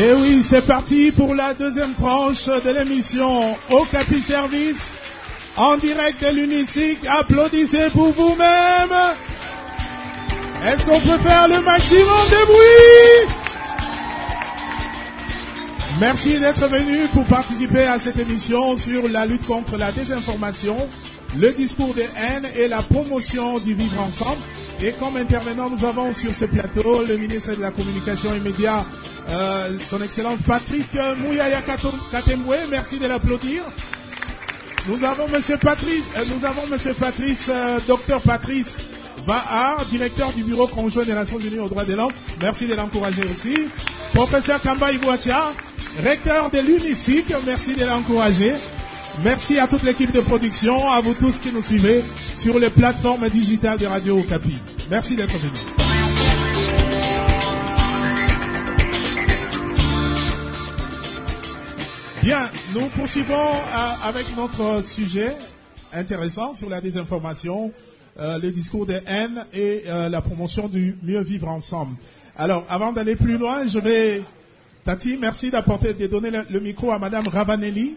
Et oui, c'est parti pour la deuxième tranche de l'émission Okapi Service, en direct de l'Unicyc. Applaudissez pour vous-même. Est-ce qu'on peut faire le maximum de bruit? Merci d'être venu pour participer à cette émission sur la lutte contre la désinformation, le discours de haine et la promotion du vivre ensemble. Et comme intervenant, nous avons sur ce plateau le ministre de la Communication et Médias, son Excellence Patrick Mouyaya Katemboué. Merci de l'applaudir. Nous avons Monsieur Patrice, Docteur Patrice Vahar, directeur du Bureau conjoint des Nations Unies aux droits de l'homme. Merci de l'encourager aussi. Professeur Kamba Ibuacha, recteur de l'Unicyc. Merci de l'encourager. Merci à toute l'équipe de production, à vous tous qui nous suivez sur les plateformes digitales de Radio Okapi. Merci d'être venus. Bien, nous poursuivons avec notre sujet intéressant sur la désinformation, le discours de haine et la promotion du mieux vivre ensemble. Alors, avant d'aller plus loin, Tati, merci de donner le micro à Madame Ravanelli,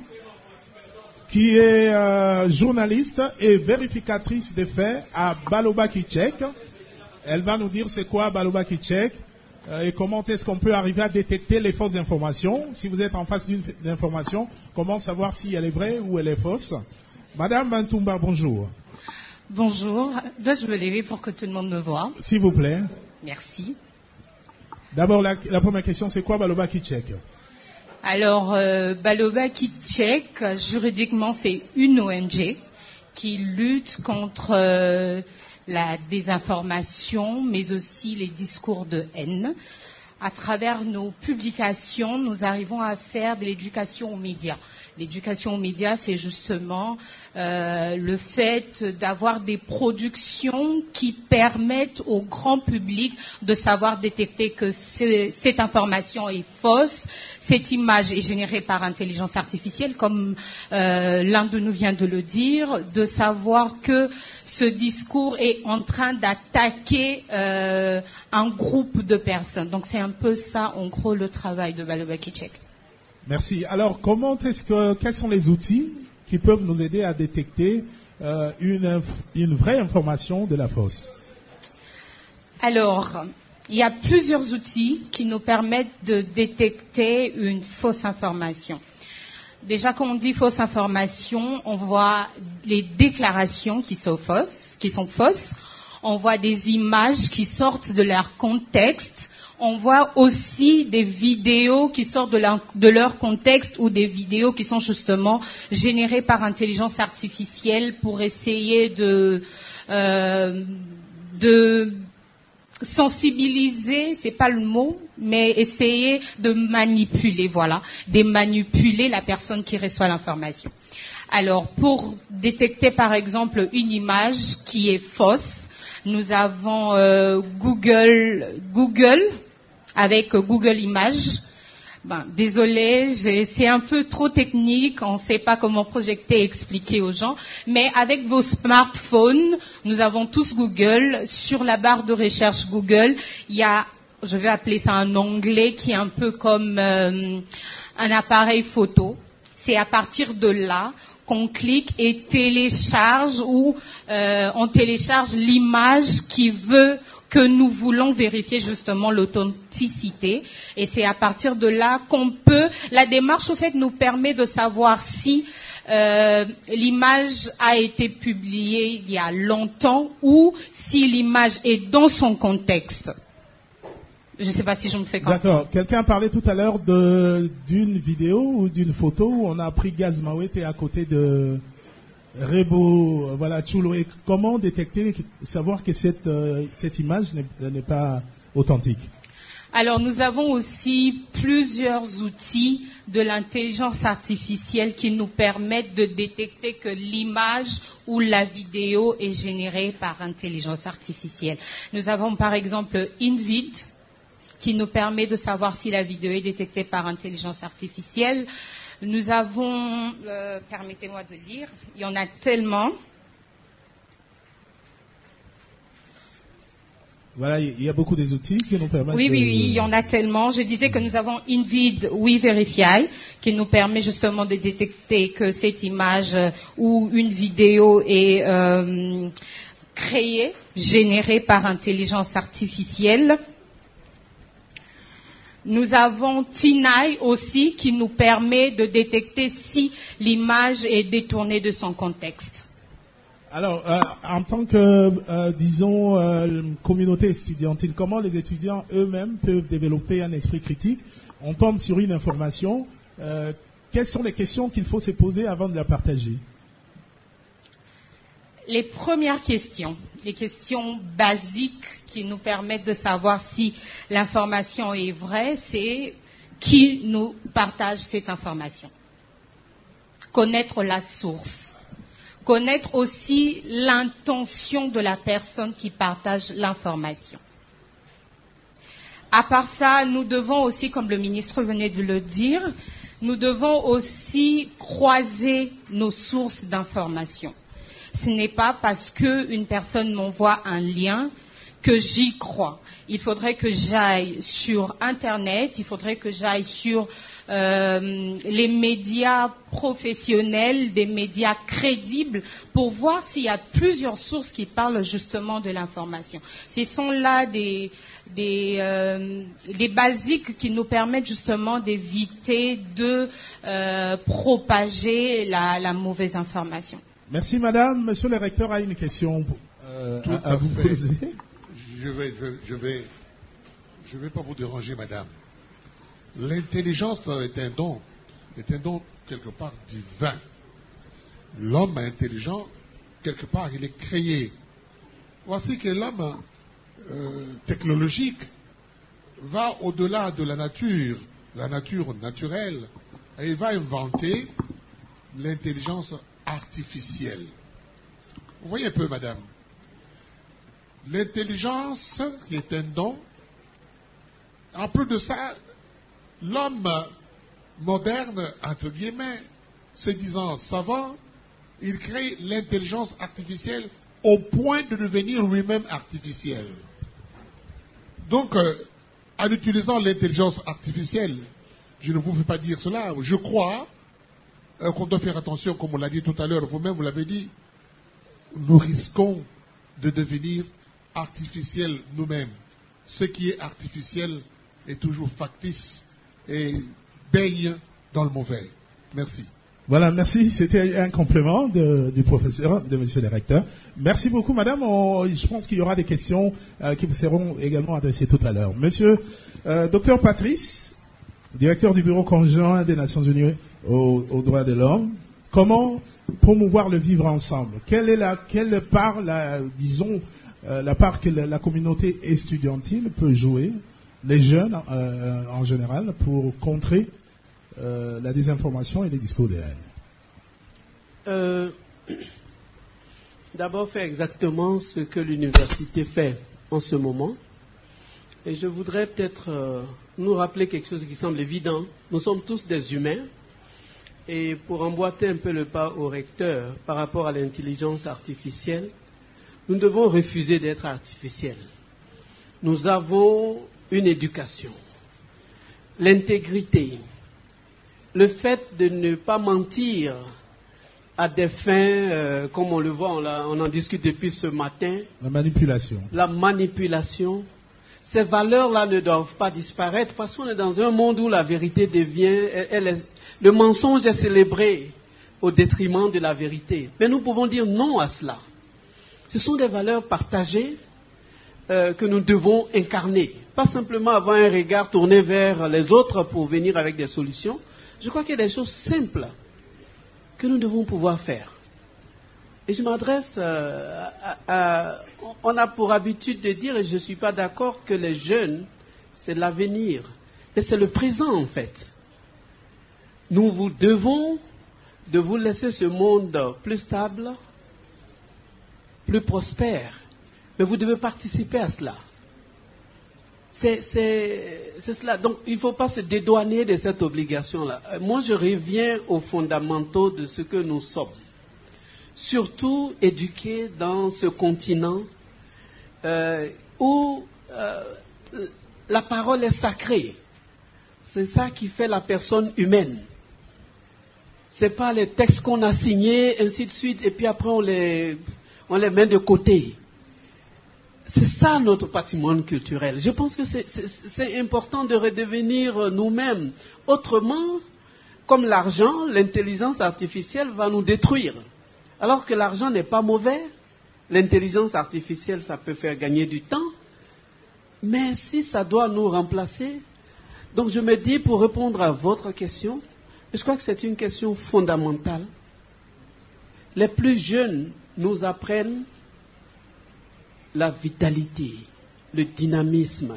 qui est journaliste et vérificatrice des faits à Balobaki Tchèque. Elle va nous dire c'est quoi Balobaki Tchèque et comment est-ce qu'on peut arriver à détecter les fausses informations. Si vous êtes en face d'une information, comment savoir si elle est vraie ou elle est fausse. Madame Mantumba, bonjour. Bonjour. Dois-je me lever pour que tout le monde me voie? S'il vous plaît. Merci. D'abord, la première question, c'est quoi Balobaki Tchèque? Alors, Balobaki Tchèque, juridiquement, c'est une ONG qui lutte contre la désinformation, mais aussi les discours de haine. À travers nos publications, nous arrivons à faire de l'éducation aux médias. L'éducation aux médias, c'est justement le fait d'avoir des productions qui permettent au grand public de savoir détecter que cette information est fausse. Cette image est générée par intelligence artificielle, comme l'un de nous vient de le dire, de savoir que ce discours est en train d'attaquer un groupe de personnes. Donc c'est un peu ça, en gros, le travail de Balobaki Tchèque. Merci. Alors, quels sont les outils qui peuvent nous aider à détecter une vraie information de la fausse? Alors, il y a plusieurs outils qui nous permettent de détecter une fausse information. Déjà, quand on dit fausse information, on voit les déclarations qui sont fausses. On voit des images qui sortent de leur contexte. On voit aussi des vidéos qui sortent de leur contexte ou des vidéos qui sont justement générées par intelligence artificielle pour essayer de sensibiliser, c'est pas le mot, mais essayer de manipuler, de manipuler la personne qui reçoit l'information. Alors, pour détecter par exemple une image qui est fausse, nous avons Google avec Google Images. Désolé, c'est un peu trop technique, on ne sait pas comment projeter et expliquer aux gens, mais avec vos smartphones, nous avons tous Google. Sur la barre de recherche Google, il y a, je vais appeler ça un onglet qui est un peu comme un appareil photo. C'est à partir de là qu'on clique et télécharge ou on télécharge l'image que nous voulons vérifier justement l'authenticité. Et c'est à partir de là qu'on peut... La démarche, au fait, nous permet de savoir si l'image a été publiée il y a longtemps ou si l'image est dans son contexte. Je ne sais pas si je me fais comprendre. D'accord. Quelqu'un parlait tout à l'heure d'une vidéo ou d'une photo où on a pris Gaz Mawete à côté de Rebo, Chulo. Et comment détecter, savoir que cette image n'est pas authentique? Alors, nous avons aussi plusieurs outils de l'intelligence artificielle qui nous permettent de détecter que l'image ou la vidéo est générée par intelligence artificielle. Nous avons par exemple InVid, qui nous permet de savoir si la vidéo est détectée par intelligence artificielle. Nous avons, permettez-moi de lire, il y en a tellement. Voilà, il y a beaucoup des outils qui nous permettent Oui, il y en a tellement. Je disais que nous avons InVid WeVerify qui nous permet justement de détecter que cette image ou une vidéo est créée, générée par intelligence artificielle. Nous avons TinEye aussi qui nous permet de détecter si l'image est détournée de son contexte. Alors, en tant que, disons, communauté estudiantine, comment les étudiants eux-mêmes peuvent développer un esprit critique? On tombe sur une information. Quelles sont les questions qu'il faut se poser avant de la partager? Les premières questions, les questions basiques qui nous permettent de savoir si l'information est vraie, c'est qui nous partage cette information. Connaître la source. Connaître aussi l'intention de la personne qui partage l'information. À part ça, nous devons aussi, comme le ministre venait de le dire, nous devons aussi croiser nos sources d'information. Ce n'est pas parce qu'une personne m'envoie un lien que j'y crois. Il faudrait que j'aille sur Internet, il faudrait que j'aille sur les médias professionnels, des médias crédibles, pour voir s'il y a plusieurs sources qui parlent justement de l'information. Ce sont là des basiques qui nous permettent justement d'éviter de propager la mauvaise information. Merci madame. Monsieur le recteur a une question à vous poser. Je vais pas vous déranger madame. L'intelligence est un don quelque part divin. L'homme intelligent, quelque part, il est créé. Voici que l'homme technologique va au-delà de la nature naturelle, et il va inventer l'intelligence artificielle. Vous voyez un peu, madame, l'intelligence qui est un don. En plus de ça, l'homme moderne, entre guillemets, se disant savant, il crée l'intelligence artificielle au point de devenir lui-même artificiel. Donc, en utilisant l'intelligence artificielle, je ne vous fais pas dire cela, je crois qu'on doit faire attention, comme on l'a dit tout à l'heure, vous-même vous l'avez dit, nous risquons de devenir artificiels nous-mêmes. Ce qui est artificiel est toujours factice et baigne dans le mauvais. Merci. Voilà, merci. C'était un complément du professeur, de monsieur le recteur. Merci beaucoup, madame. Je pense qu'il y aura des questions qui vous seront également adressées tout à l'heure. Monsieur docteur Patrice, directeur du Bureau conjoint des Nations Unies aux droits de l'homme, comment promouvoir le vivre ensemble? Quelle part, disons, la part que la communauté estudiantine peut jouer, les jeunes en général, pour contrer la désinformation et les discours de haine? D'abord, faire exactement ce que l'université fait en ce moment. Et je voudrais peut-être nous rappeler quelque chose qui semble évident. Nous sommes tous des humains. Et pour emboîter un peu le pas au recteur par rapport à l'intelligence artificielle, nous devons refuser d'être artificiels. Nous avons une éducation, l'intégrité, le fait de ne pas mentir à des fins, comme on le voit, on en discute depuis ce matin. La manipulation. La manipulation. Ces valeurs-là ne doivent pas disparaître parce qu'on est dans un monde où la vérité devient... le mensonge est célébré au détriment de la vérité. Mais nous pouvons dire non à cela. Ce sont des valeurs partagées que nous devons incarner. Pas simplement avoir un regard tourné vers les autres pour venir avec des solutions. Je crois qu'il y a des choses simples que nous devons pouvoir faire. Et je m'adresse on a pour habitude de dire, et je ne suis pas d'accord, que les jeunes, c'est l'avenir. Mais c'est le présent en fait. Nous vous devons de vous laisser ce monde plus stable, plus prospère. Mais vous devez participer à cela. C'est cela. Donc, il ne faut pas se dédouaner de cette obligation-là. Moi, je reviens aux fondamentaux de ce que nous sommes. Surtout éduqués dans ce continent où la parole est sacrée. C'est ça qui fait la personne humaine. C'est pas les textes qu'on a signés, ainsi de suite, et puis après on les met de côté. C'est ça notre patrimoine culturel. Je pense que c'est important de redevenir nous-mêmes. Autrement, comme l'argent, l'intelligence artificielle va nous détruire. Alors que l'argent n'est pas mauvais, l'intelligence artificielle, ça peut faire gagner du temps, mais si ça doit nous remplacer, donc je me dis, pour répondre à votre question, je crois que c'est une question fondamentale. Les plus jeunes nous apprennent la vitalité, le dynamisme.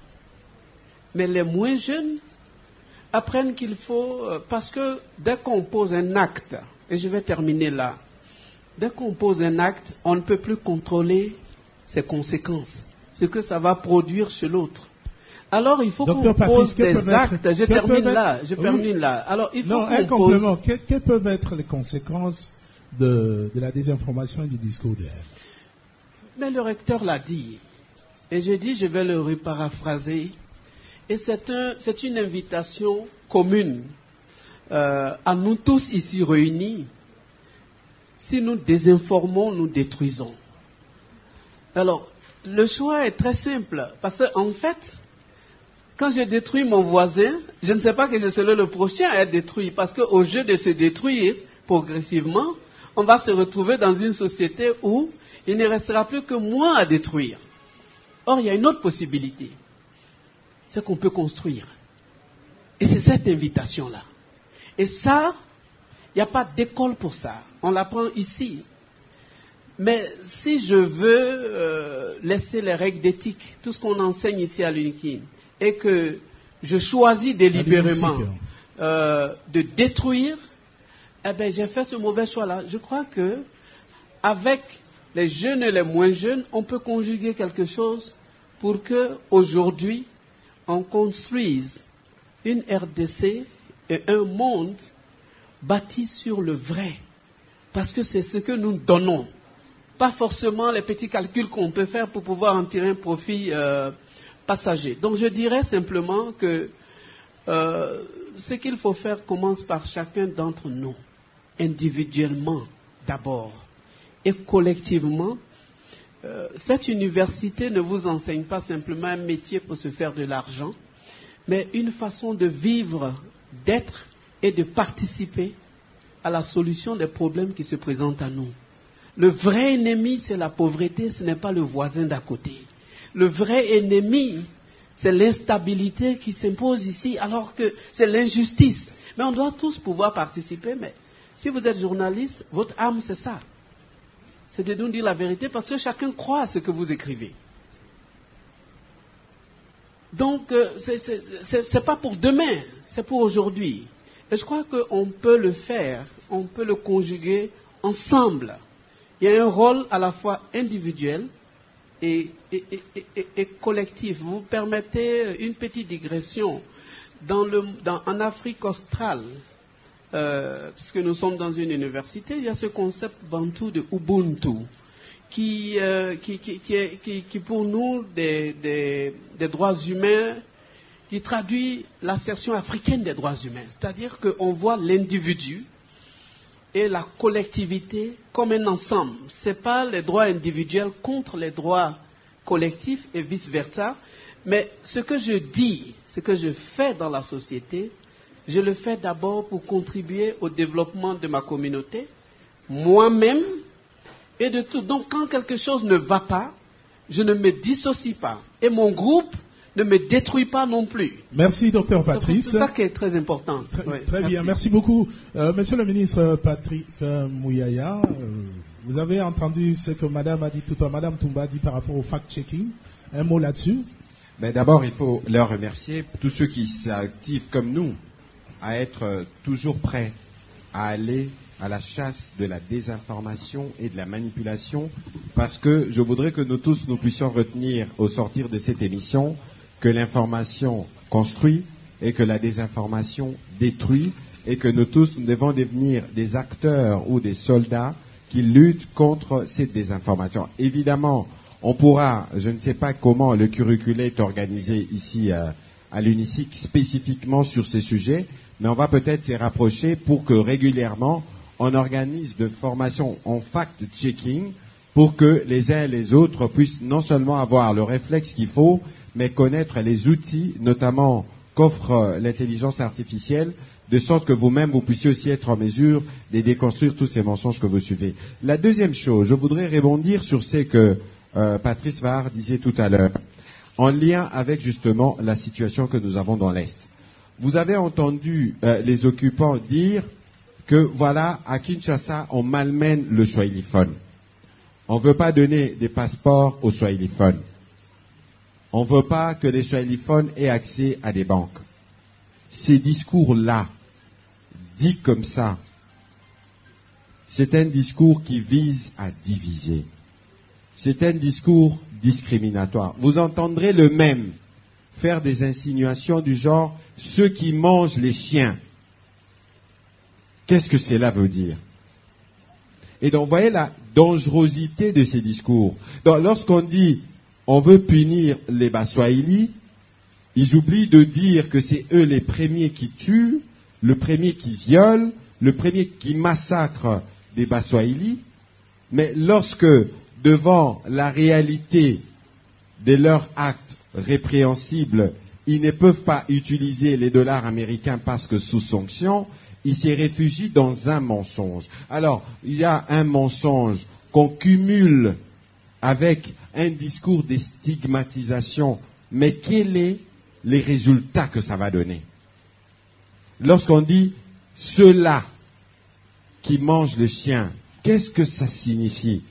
Mais les moins jeunes apprennent qu'il faut, parce que dès qu'on pose un acte, et je vais terminer là, dès qu'on pose un acte, on ne peut plus contrôler ses conséquences, ce que ça va produire chez l'autre. Alors il faut qu'on pose des actes. Je termine là. Alors il faut un complément. Quelles peuvent être les conséquences de la désinformation et du discours de haine? Mais le recteur l'a dit. Et j'ai dit, je vais le reparaphraser. Et c'est une invitation commune à nous tous ici réunis. Si nous désinformons, nous détruisons. Alors, le choix est très simple. Parce qu'en fait, quand je détruis mon voisin, je ne sais pas que je serai le prochain à être détruit. Parce qu'au jeu de se détruire progressivement, on va se retrouver dans une société où il ne restera plus que moi à détruire. Or, il y a une autre possibilité. C'est qu'on peut construire. Et c'est cette invitation-là. Et ça, il n'y a pas d'école pour ça. On l'apprend ici. Mais si je veux laisser les règles d'éthique, tout ce qu'on enseigne ici à l'UNIKIN, et que je choisis délibérément de détruire, eh bien, j'ai fait ce mauvais choix-là. Je crois que avec les jeunes et les moins jeunes, on peut conjuguer quelque chose pour que aujourd'hui on construise une RDC et un monde bâti sur le vrai. Parce que c'est ce que nous donnons. Pas forcément les petits calculs qu'on peut faire pour pouvoir en tirer un profit passager. Donc je dirais simplement que ce qu'il faut faire commence par chacun d'entre nous, individuellement d'abord. Et collectivement, cette université ne vous enseigne pas simplement un métier pour se faire de l'argent, mais une façon de vivre, d'être et de participer à la solution des problèmes qui se présentent à nous. Le vrai ennemi, c'est la pauvreté, ce n'est pas le voisin d'à côté. Le vrai ennemi, c'est l'instabilité qui s'impose ici, alors que c'est l'injustice. Mais on doit tous pouvoir participer. Mais si vous êtes journaliste, votre âme, c'est ça. C'est de nous dire la vérité, parce que chacun croit à ce que vous écrivez. Donc, c'est pas pour demain, c'est pour aujourd'hui. Et je crois qu'on peut le faire, on peut le conjuguer ensemble. Il y a un rôle à la fois individuel et collectif. Vous permettez une petite digression. En Afrique australe, puisque nous sommes dans une université, il y a ce concept bantou de Ubuntu, qui pour nous des droits humains, qui traduit l'assertion africaine des droits humains. C'est-à-dire qu'on voit l'individu et la collectivité comme un ensemble. Ce n'est pas les droits individuels contre les droits collectifs et vice-versa. Mais ce que je dis, ce que je fais dans la société, je le fais d'abord pour contribuer au développement de ma communauté, moi-même et de tout. Donc quand quelque chose ne va pas, je ne me dissocie pas. Et mon groupe ne me détruit pas non plus. Merci, Dr Patrice. C'est ça qui est très important. Très bien, merci beaucoup. Monsieur le ministre Patrick Mouyaya, vous avez entendu ce que Madame a dit tout à l'heure, Madame Toumba a dit par rapport au fact-checking. Un mot là-dessus? Mais d'abord, il faut leur remercier, tous ceux qui s'activent comme nous, à être toujours prêts à aller à la chasse de la désinformation et de la manipulation, parce que je voudrais que nous tous nous puissions retenir au sortir de cette émission que l'information construit et que la désinformation détruit, et que nous tous nous devons devenir des acteurs ou des soldats qui luttent contre cette désinformation. Évidemment, On pourra, je ne sais pas comment le curriculum est organisé ici à l'UNISIC spécifiquement sur ces sujets, mais on va peut-être s'y rapprocher pour que régulièrement on organise de formations en fact-checking pour que les uns et les autres puissent non seulement avoir le réflexe qu'il faut, mais connaître les outils, notamment qu'offre l'intelligence artificielle, de sorte que vous-même, vous puissiez aussi être en mesure de déconstruire tous ces mensonges que vous suivez. La deuxième chose, je voudrais rebondir sur ce que Patrice Var disait tout à l'heure, en lien avec justement la situation que nous avons dans l'Est. Vous avez entendu les occupants dire que voilà, à Kinshasa, on malmène le swahiliphone. On ne veut pas donner des passeports aux swahiliphones. On ne veut pas que les swahiliphones aient accès à des banques. Ces discours-là, dits comme ça, c'est un discours qui vise à diviser. C'est un discours discriminatoire. Vous entendrez le même faire des insinuations du genre « ceux qui mangent les chiens ». Qu'est-ce que cela veut dire? Et donc, vous voyez la dangerosité de ces discours. Donc, lorsqu'on dit « on veut punir les Baswahili », ils oublient de dire que c'est eux les premiers qui tuent, le premier qui viole, le premier qui massacre des Baswahili. Mais lorsque, devant la réalité de leurs actes répréhensibles, ils ne peuvent pas utiliser les dollars américains parce que sous sanction, ils se réfugient dans un mensonge. Alors, il y a un mensonge qu'on cumule avec un discours de stigmatisation, mais quels sont les résultats que ça va donner? Lorsqu'on dit ceux-là qui mangent le chien, qu'est-ce que ça signifie?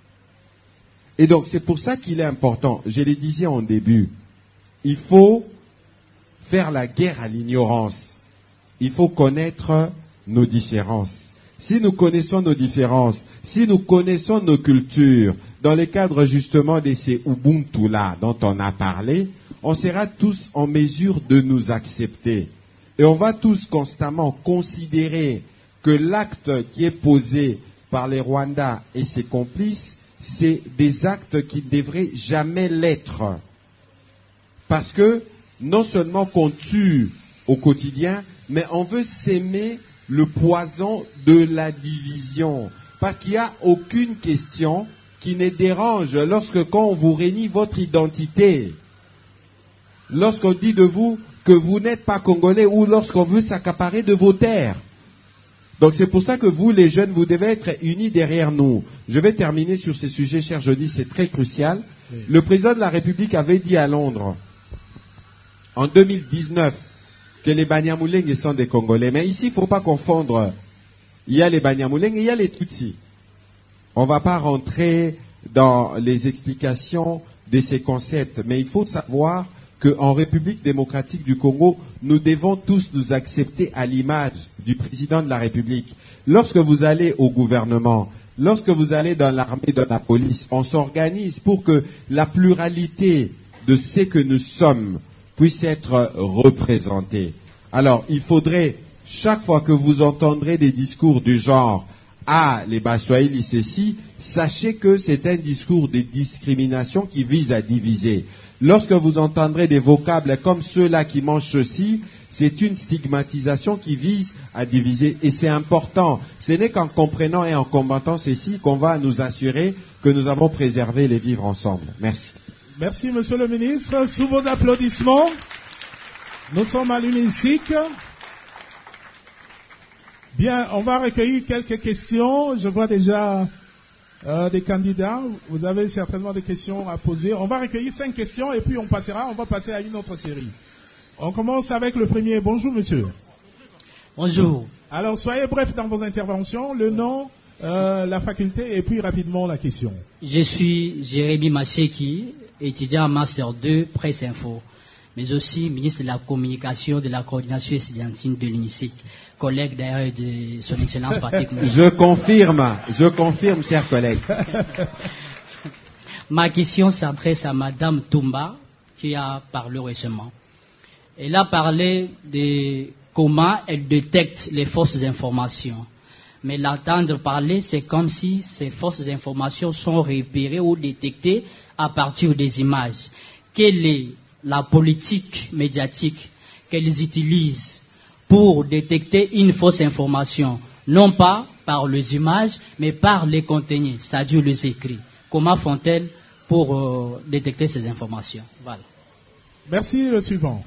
Et donc, c'est pour ça qu'il est important, je le disais en début, il faut faire la guerre à l'ignorance. Il faut connaître nos différences. Si nous connaissons nos différences, si nous connaissons nos cultures, dans le cadre justement de ces Ubuntu-là dont on a parlé, on sera tous en mesure de nous accepter. Et on va tous constamment considérer que l'acte qui est posé par les Rwandais et ses complices, c'est des actes qui ne devraient jamais l'être. Parce que non seulement qu'on tue au quotidien, mais on veut s'aimer le poison de la division. Parce qu'il n'y a aucune question qui ne dérange lorsque quand on vous renie votre identité. Lorsqu'on dit de vous que vous n'êtes pas congolais ou lorsqu'on veut s'accaparer de vos terres. Donc c'est pour ça que vous, les jeunes, vous devez être unis derrière nous. Je vais terminer sur ces sujets, cher Jody, c'est très crucial. Oui. Le président de la République avait dit à Londres, en 2019, que les Banyamulenge sont des Congolais. Mais ici, il ne faut pas confondre. Il y a les Banyamulenge et il y a les Tutsis. On ne va pas rentrer dans les explications de ces concepts, mais il faut savoir qu'en République démocratique du Congo, nous devons tous nous accepter à l'image du président de la République. Lorsque vous allez au gouvernement, lorsque vous allez dans l'armée, dans la police, on s'organise pour que la pluralité de ce que nous sommes puisse être représentée. Alors, il faudrait, chaque fois que vous entendrez des discours du genre « Ah, les Baswahili, ceci », sachez que c'est un discours de discrimination qui vise à diviser. Lorsque vous entendrez des vocables comme ceux-là qui mangent ceci, c'est une stigmatisation qui vise à diviser. Et c'est important. Ce n'est qu'en comprenant et en combattant ceci qu'on va nous assurer que nous avons préservé les vivre ensemble. Merci. Merci, Monsieur le Ministre. Sous vos applaudissements, nous sommes à l'UNISIC. Bien, on va recueillir quelques questions. Je vois déjà des candidats. Vous avez certainement des questions à poser. On va recueillir 5 questions et puis on va passer à une autre série. On commence avec le premier. Bonjour, monsieur. Bonjour. Alors, soyez bref dans vos interventions. Le nom, la faculté et puis rapidement la question. Je suis Jérémy Macheki, étudiant en Master 2, Presse Info, mais aussi ministre de la Communication, de la Coordination étudiantine de l'UNISIC, collègue d'ailleurs de son Excellence Patrick Moussa. Je confirme, chers collègues. Ma question s'adresse à Madame Toumba, qui a parlé récemment. Elle a parlé de comment elle détecte les fausses informations. Mais l'entendre parler, c'est comme si ces fausses informations sont repérées ou détectées à partir des images. Quelle est la politique médiatique qu'elles utilisent pour détecter une fausse information, non pas par les images, mais par les contenus, c'est-à-dire les écrits? Comment font-elles pour détecter ces informations? Voilà. Merci. Le suivant.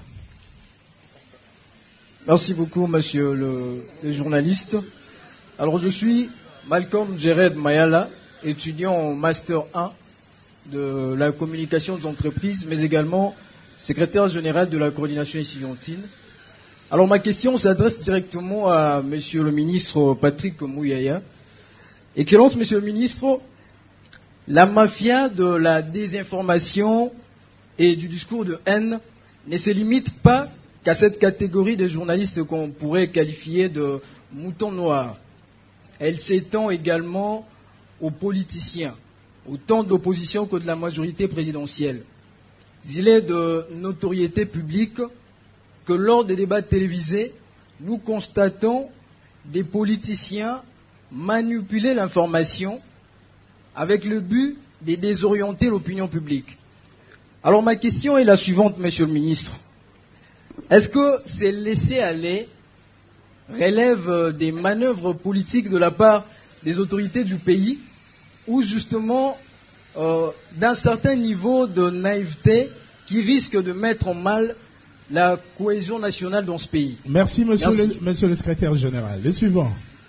Merci beaucoup, monsieur le journaliste. Alors, je suis Malcolm Jared Mayala, étudiant en Master 1 de la communication des entreprises, mais également secrétaire général de la coordination estudiantine. Alors, ma question s'adresse directement à monsieur le ministre Patrick Mouyaya. Excellence, monsieur le ministre, la mafia de la désinformation et du discours de haine ne se limite pas qu'à cette catégorie de journalistes qu'on pourrait qualifier de moutons noirs. Elle s'étend également aux politiciens, autant de l'opposition que de la majorité présidentielle. Il est de notoriété publique que lors des débats télévisés, nous constatons des politiciens manipuler l'information avec le but de désorienter l'opinion publique. Alors ma question est la suivante, monsieur le ministre. Est-ce que ces laissés-aller relèvent des manœuvres politiques de la part des autorités du pays ou justement d'un certain niveau de naïveté qui risque de mettre en mal la cohésion nationale dans ce pays? Merci, monsieur le secrétaire général. Le suivant.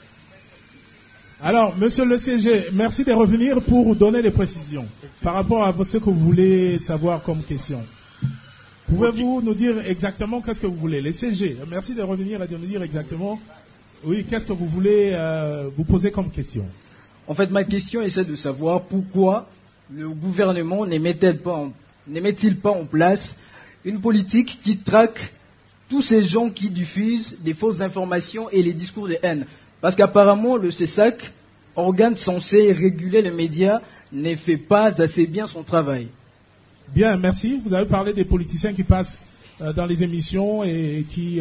Alors, monsieur le CG, merci de revenir pour donner des précisions par rapport à ce que vous voulez savoir comme question. Pouvez-vous nous dire exactement qu'est-ce que vous voulez? Les CG, merci de revenir et de nous dire exactement, oui, qu'est-ce que vous voulez vous poser comme question? En fait, ma question essaie de savoir pourquoi le gouvernement ne met-il pas en place une politique qui traque tous ces gens qui diffusent des fausses informations et les discours de haine. Parce qu'apparemment, le CESAC, organe censé réguler les médias, ne fait pas assez bien son travail. Bien, merci. Vous avez parlé des politiciens qui passent dans les émissions et qui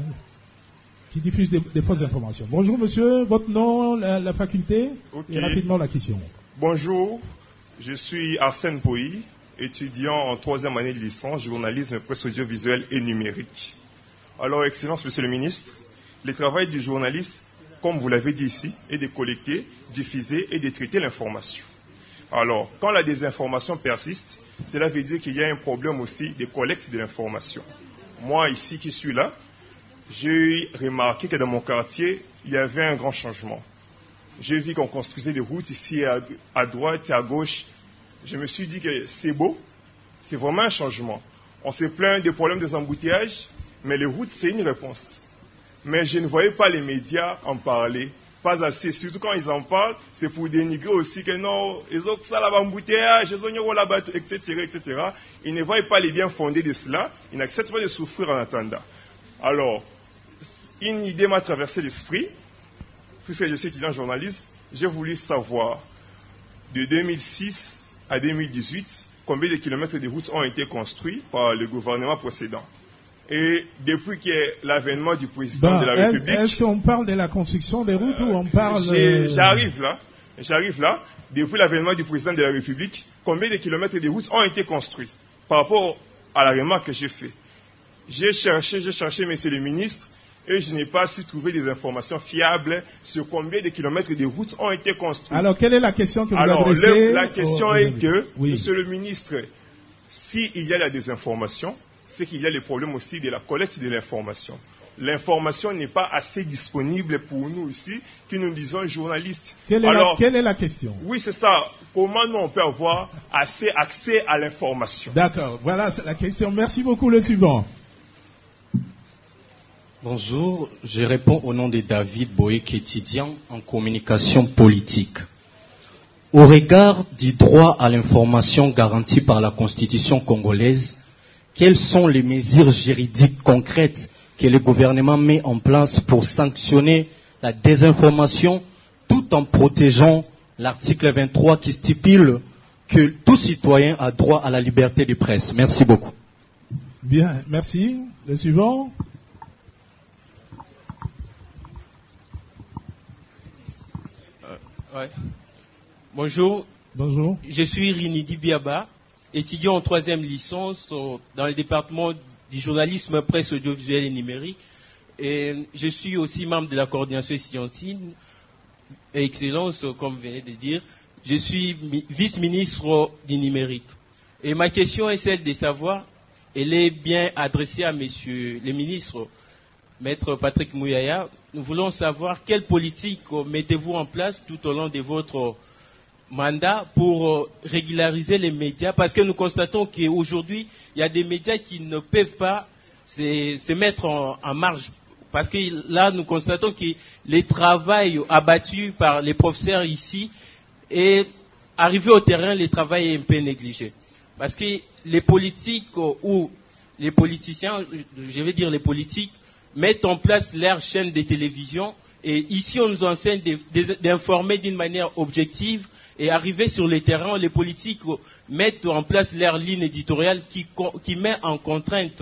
diffusent des fausses informations. Bonjour monsieur, votre nom, la faculté, et rapidement la question. Bonjour, je suis Arsène Pouy, étudiant en 3e année de licence, journalisme, presse audiovisuelle et numérique. Alors, Excellence, monsieur le ministre, le travail du journaliste, comme vous l'avez dit ici, est de collecter, diffuser et de traiter l'information. Alors, quand la désinformation persiste, cela veut dire qu'il y a un problème aussi de collecte de l'information. Moi, ici, qui suis là, j'ai remarqué que dans mon quartier, il y avait un grand changement. J'ai vu qu'on construisait des routes ici à droite et à gauche. Je me suis dit que c'est beau, c'est vraiment un changement. On se plaint des problèmes des embouteillages, mais les routes, c'est une réponse. Mais je ne voyais pas les médias en parler, pas assez. Surtout quand ils en parlent, c'est pour dénigrer aussi que non, ils ont ça là-bas, embouteillage, ils ont là-bas, etc., etc. Ils ne voient pas les biens fondés de cela, ils n'acceptent pas de souffrir en attendant. Alors, une idée m'a traversé l'esprit, puisque je suis étudiant en journalisme, j'ai voulu savoir, de 2006 à 2018, combien de kilomètres de routes ont été construits par le gouvernement précédent. Et depuis qu'il y a l'avènement du président de la République... Est-ce qu'on parle de la construction des routes ou on parle... J'arrive là. Depuis l'avènement du président de la République, combien de kilomètres de routes ont été construits par rapport à la remarque que j'ai faite? J'ai cherché, monsieur le ministre, et je n'ai pas su trouver des informations fiables sur combien de kilomètres de routes ont été construits. Alors, quelle est la question que vous adressez? La question est que, monsieur le ministre, s'il y a la désinformation, c'est qu'il y a le problème aussi de la collecte de l'information. L'information n'est pas assez disponible pour nous ici, qui nous disons journalistes. Quelle est la question? Oui, c'est ça. Comment nous on peut avoir assez accès à l'information? D'accord, voilà la question. Merci beaucoup. Le suivant. Bonjour, je réponds au nom de David Boek, étudiant en communication politique. Au regard du droit à l'information garanti par la Constitution congolaise, quelles sont les mesures juridiques concrètes que le gouvernement met en place pour sanctionner la désinformation tout en protégeant l'article 23 qui stipule que tout citoyen a droit à la liberté de presse? Merci beaucoup. Bien, merci. Le suivant. Ouais. Bonjour. Bonjour. Je suis Rinidi Biaba, étudiant en 3e licence dans le département du journalisme, presse audiovisuelle et numérique. Et je suis aussi membre de la coordination scientifique. Excellence, comme vous venez de dire. Je suis vice-ministre du numérique. Et ma question est celle de savoir, elle est bien adressée à monsieur le ministre, Maître Patrick Mouyaya. Nous voulons savoir quelle politique mettez-vous en place tout au long de votre mandat pour régulariser les médias, parce que nous constatons qu'aujourd'hui, il y a des médias qui ne peuvent pas se mettre en marge. Parce que là, nous constatons que le travail abattu par les professeurs ici est arrivé au terrain, le travail est un peu négligé. Parce que les politiques ou les politiciens, je vais dire les politiques, mettent en place leur chaîne de télévision et ici on nous enseigne d'informer d'une manière objective et arriver sur le terrain, les politiques mettent en place leur ligne éditoriale qui met en contrainte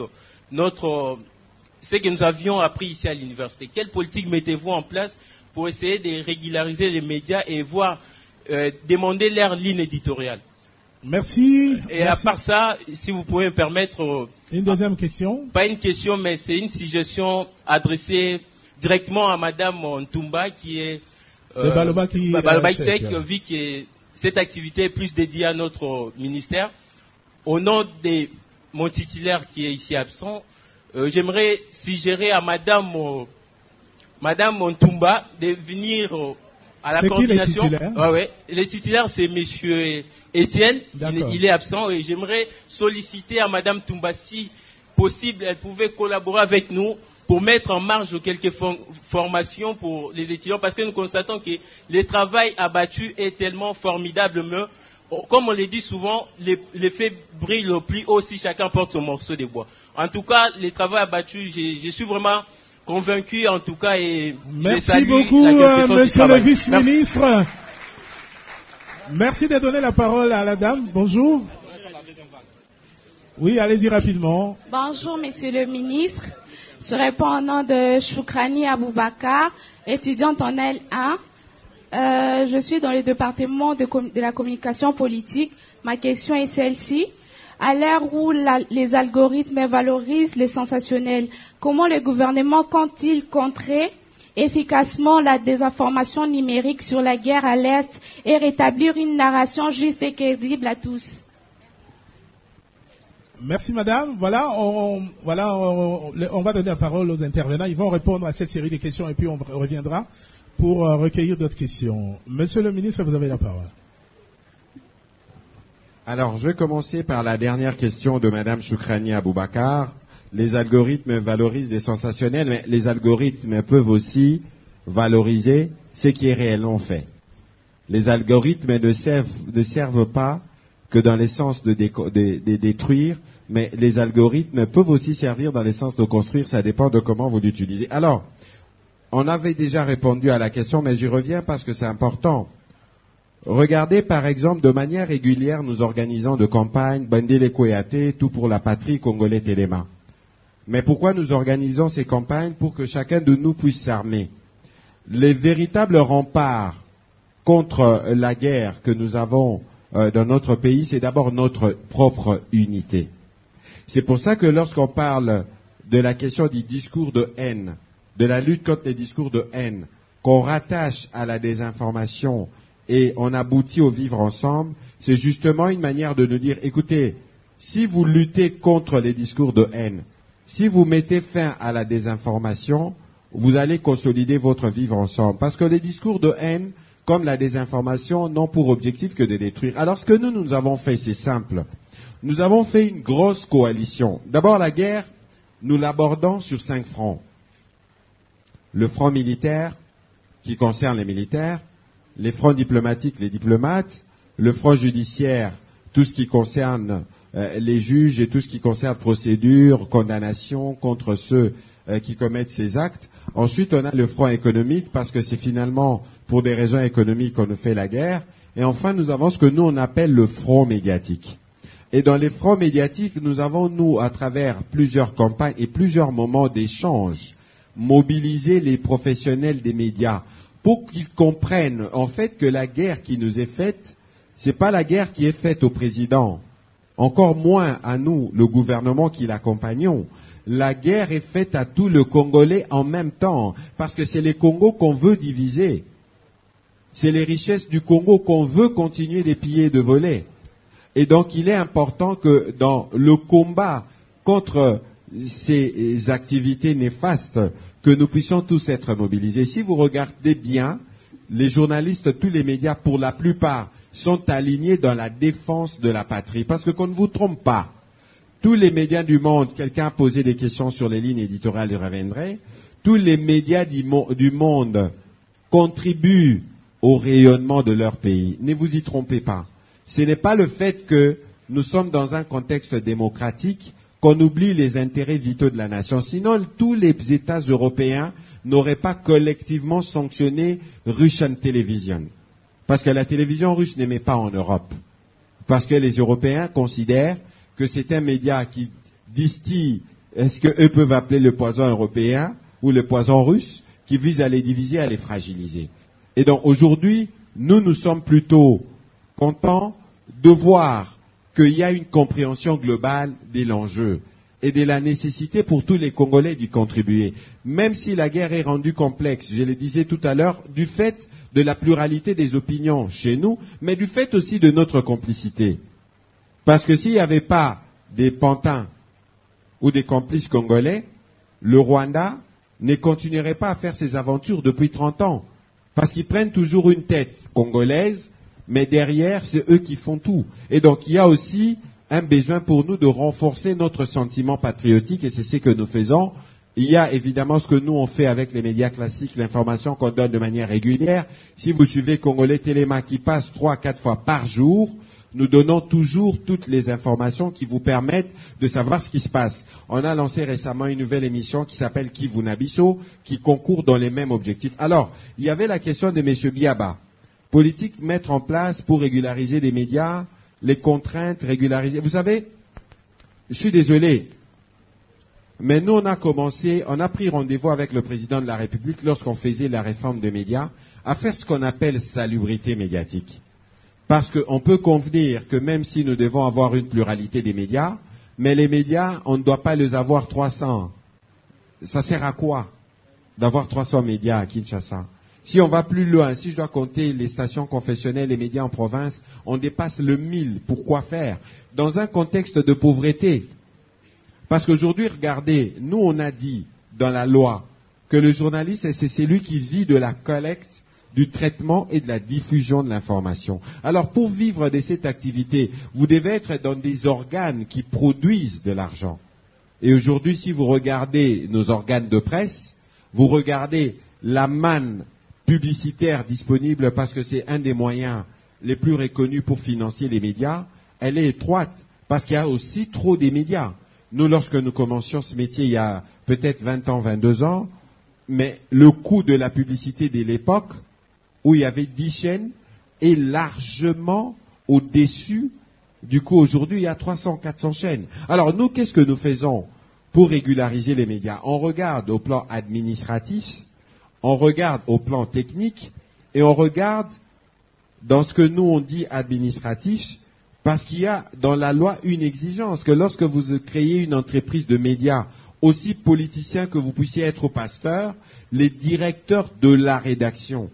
ce que nous avions appris ici à l'université. Quelle politique mettez-vous en place pour essayer de régulariser les médias et demander leur ligne éditoriale? Merci. Et à part ça, si vous pouvez me permettre... Une deuxième question. Pas une question, mais c'est une suggestion adressée directement à Madame Ntumba, qui est... Baloba Tech, vu que cette activité est plus dédiée à notre ministère. Au nom de mon titulaire qui est ici absent, j'aimerais suggérer à Madame Ntumba de venir... à la coordination. Le titulaire, c'est Monsieur Étienne. Il est absent et j'aimerais solliciter à Madame Ntumba, si possible, elle pouvait collaborer avec nous pour mettre en marge quelques formations pour les étudiants, parce que nous constatons que le travail abattu est tellement formidable, mais comme on le dit souvent, les faits brillent le plus haut si chacun porte son morceau de bois. En tout cas, le travail abattu, je suis vraiment convaincu en tout cas et merci beaucoup, monsieur le vice-ministre. Merci de donner la parole à la dame. Bonjour. Oui, allez-y rapidement. Bonjour, monsieur le ministre. Je réponds au nom de Choukrani Aboubakar, étudiante en L1. Je suis dans le département de la communication politique. Ma question est celle-ci. À l'ère où les algorithmes valorisent les sensationnels, comment le gouvernement compte-t-il contrer efficacement la désinformation numérique sur la guerre à l'Est et rétablir une narration juste et crédible à tous? Merci madame. On va donner la parole aux intervenants. Ils vont répondre à cette série de questions et puis on reviendra pour recueillir d'autres questions. Monsieur le ministre, vous avez la parole. Alors, je vais commencer par la dernière question de Madame Choukrani Aboubakar. Les algorithmes valorisent les sensationnels, mais les algorithmes peuvent aussi valoriser ce qui est réellement fait. Les algorithmes ne servent pas que dans le sens de détruire, mais les algorithmes peuvent aussi servir dans le sens de construire, ça dépend de comment vous l'utilisez. Alors, on avait déjà répondu à la question, mais j'y reviens parce que c'est important. Regardez par exemple, de manière régulière, nous organisons de campagnes, Bandele Koyate, Tout pour la patrie, Congolais Téléma. Mais pourquoi nous organisons ces campagnes? Pour que chacun de nous puisse s'armer. Les véritables remparts contre la guerre que nous avons dans notre pays, c'est d'abord notre propre unité. C'est pour ça que lorsqu'on parle de la question du discours de haine, de la lutte contre les discours de haine, qu'on rattache à la désinformation, et on aboutit au vivre ensemble, c'est justement une manière de nous dire, écoutez, si vous luttez contre les discours de haine, si vous mettez fin à la désinformation, vous allez consolider votre vivre ensemble. Parce que les discours de haine, comme la désinformation, n'ont pour objectif que de détruire. Alors ce que nous avons fait, c'est simple. Nous avons fait une grosse coalition. D'abord la guerre, nous l'abordons sur 5 fronts. Le front militaire, qui concerne les militaires, les fronts diplomatiques, les diplomates, le front judiciaire, tout ce qui concerne les juges et tout ce qui concerne procédure, condamnation contre ceux qui commettent ces actes. Ensuite, on a le front économique parce que c'est finalement pour des raisons économiques qu'on fait la guerre. Et enfin, nous avons ce que nous on appelle le front médiatique. Et dans les fronts médiatiques, nous avons, nous, à travers plusieurs campagnes et plusieurs moments d'échange, mobilisé les professionnels des médias pour qu'ils comprennent en fait que la guerre qui nous est faite, c'est pas la guerre qui est faite au président, encore moins à nous, le gouvernement qui l'accompagnons. La guerre est faite à tout le Congolais en même temps, parce que c'est les Congos qu'on veut diviser. C'est les richesses du Congo qu'on veut continuer d'épier et de voler. Et donc il est important que dans le combat contre ces activités néfastes, que nous puissions tous être mobilisés. Si vous regardez bien, les journalistes, tous les médias, pour la plupart, sont alignés dans la défense de la patrie. Parce que qu'on ne vous trompe pas, tous les médias du monde, quelqu'un a posé des questions sur les lignes éditoriales, je reviendrai, tous les médias du monde contribuent au rayonnement de leur pays. Ne vous y trompez pas. Ce n'est pas le fait que nous sommes dans un contexte démocratique qu'on oublie les intérêts vitaux de la nation. Sinon, tous les États européens n'auraient pas collectivement sanctionné Russian Television. Parce que la télévision russe n'aimait pas en Europe. Parce que les Européens considèrent que c'est un média qui distille, est-ce qu'eux peuvent appeler le poison européen ou le poison russe, qui vise à les diviser, à les fragiliser. Et donc aujourd'hui, nous sommes plutôt contents de voir qu'il y a une compréhension globale de l'enjeu et de la nécessité pour tous les Congolais d'y contribuer. Même si la guerre est rendue complexe, je le disais tout à l'heure, du fait de la pluralité des opinions chez nous, mais du fait aussi de notre complicité. Parce que s'il n'y avait pas des pantins ou des complices congolais, le Rwanda ne continuerait pas à faire ses aventures depuis 30 ans. Parce qu'ils prennent toujours une tête congolaise, mais derrière, c'est eux qui font tout. Et donc, il y a aussi un besoin pour nous de renforcer notre sentiment patriotique, et c'est ce que nous faisons. Il y a évidemment ce que nous on fait avec les médias classiques, l'information qu'on donne de manière régulière. Si vous suivez Congolais Téléma qui passe 3 à 4 fois par jour, nous donnons toujours toutes les informations qui vous permettent de savoir ce qui se passe. On a lancé récemment une nouvelle émission qui s'appelle Kivu Nabiso, qui concourt dans les mêmes objectifs. Alors, il y avait la question de M. Biaba. Politique, mettre en place pour régulariser les médias, les contraintes, régulariser. Vous savez, je suis désolé, mais nous on a pris rendez-vous avec le président de la République lorsqu'on faisait la réforme des médias, à faire ce qu'on appelle salubrité médiatique. Parce qu'on peut convenir que même si nous devons avoir une pluralité des médias, mais les médias, on ne doit pas les avoir 300. Ça sert à quoi d'avoir 300 médias à Kinshasa? Si on va plus loin, si je dois compter les stations confessionnelles, les médias en province, on dépasse le 1000. Pourquoi faire? Dans un contexte de pauvreté. Parce qu'aujourd'hui, regardez, nous on a dit dans la loi que le journaliste, c'est celui qui vit de la collecte, du traitement et de la diffusion de l'information. Alors pour vivre de cette activité, vous devez être dans des organes qui produisent de l'argent. Et aujourd'hui, si vous regardez nos organes de presse, vous regardez la manne publicitaire disponible, parce que c'est un des moyens les plus reconnus pour financer les médias, elle est étroite, parce qu'il y a aussi trop des médias. Nous, lorsque nous commencions ce métier il y a peut-être 20 ans, 22 ans, mais le coût de la publicité de l'époque, où il y avait 10 chaînes, est largement au-dessus du coût. Aujourd'hui, il y a 300, 400 chaînes. Alors nous, qu'est-ce que nous faisons pour régulariser les médias? On regarde au plan administratif, on regarde au plan technique, et on regarde dans ce que nous on dit administratif, parce qu'il y a dans la loi une exigence que lorsque vous créez une entreprise de médias, aussi politicien que vous puissiez être au pasteur, les directeurs de la rédaction